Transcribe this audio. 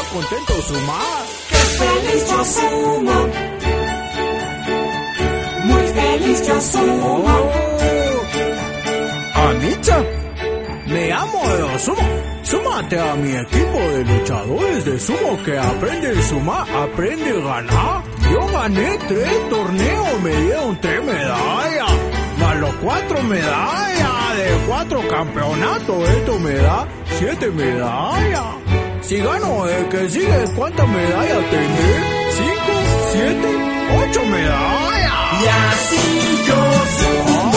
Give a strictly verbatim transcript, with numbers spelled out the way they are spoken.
contento sumar. ¡Qué feliz yo sumo! Muy feliz yo sumo. Oh. Amicha, me amo de sumo. Súmate a mi equipo de luchadores de sumo que aprende a sumar, aprende a ganar. Yo gané tres torneos, me dieron tres medallas. Más los cuatro medallas de cuatro campeonatos, esto me da siete medallas. Si gano el que sigue, ¿cuántas medallas tendré? ¿Cinco? ¿Siete? ¿Ocho medallas? Y así yo sumo.